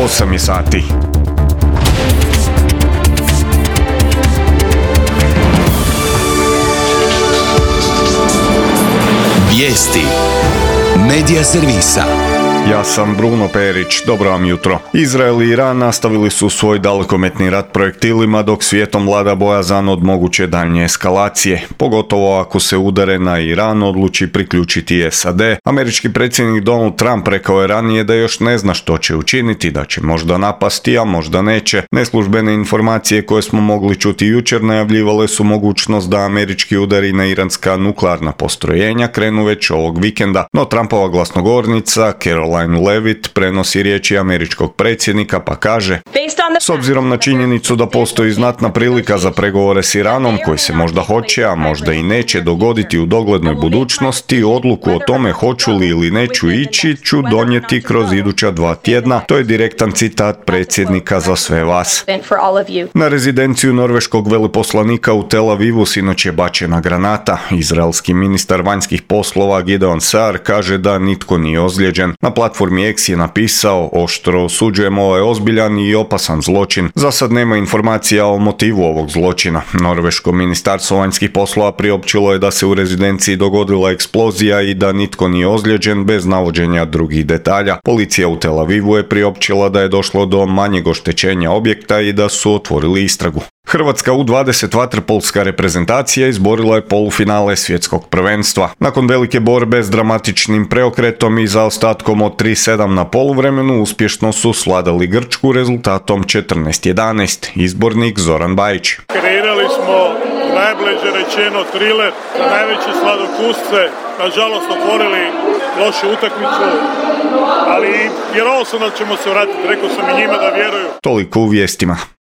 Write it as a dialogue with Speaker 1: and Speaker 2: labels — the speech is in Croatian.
Speaker 1: 8 je sati.
Speaker 2: Vijesti Medija servisa.
Speaker 1: Ja sam Bruno Perić, dobro vam jutro. Izrael i Iran nastavili su svoj dalekometni rat projektilima dok svijetom vlada bojazan od moguće daljnje eskalacije, pogotovo ako se udare na Iran odluči priključiti SAD. Američki predsjednik Donald Trump rekao je ranije da još ne zna što će učiniti, da će možda napasti, a možda neće. Neslužbene informacije koje smo mogli čuti jučer najavljivale su mogućnost da američki udari na iranska nuklearna postrojenja krenu već ovog vikenda, no Trumpova glasnogovornica Caroline Levitt prenosi riječi američkog predsjednika pa kaže: s obzirom na činjenicu da postoji znatna prilika za pregovore s Iranom koji se možda hoće, a možda i neće dogoditi u doglednoj budućnosti, odluku o tome hoću li ili neću ići ću donijeti kroz iduća 2 tjedna. To je direktan citat predsjednika za sve vas. Na rezidenciju norveškog veleposlanika u Tel Avivu sinoć je bačena granata. Izraelski ministar vanjskih poslova Gideon Saar kaže da nitko nije ozlijeđen. Na platformi X je napisao: oštro osuđujemo ovaj ozbiljan i opasan zločin. Za sad nema informacija o motivu ovog zločina. Norveško ministarstvo vanjskih poslova priopćilo je da se u rezidenciji dogodila eksplozija i da nitko nije ozlijeđen bez navođenja drugih detalja. Policija u Tel Avivu je priopćila da je došlo do manjeg oštećenja objekta i da su otvorili istragu. Hrvatska U20 vaterpolska reprezentacija izborila je polufinale svjetskog prvenstva. Nakon velike borbe s dramatičnim preokretom i zaostatkom od 3:7 na poluvremenu uspješno su svladali Grčku rezultatom 14:11. Izbornik Zoran Bajić.
Speaker 3: Kreirali smo, najbliže rečeno, triler za najveće sladokusce. Nažalost otvorili lošu utakmicu, ali vjerovao sam da ćemo se vratiti. Rekao sam i njima da vjeruju.
Speaker 1: Toliko u vijestima.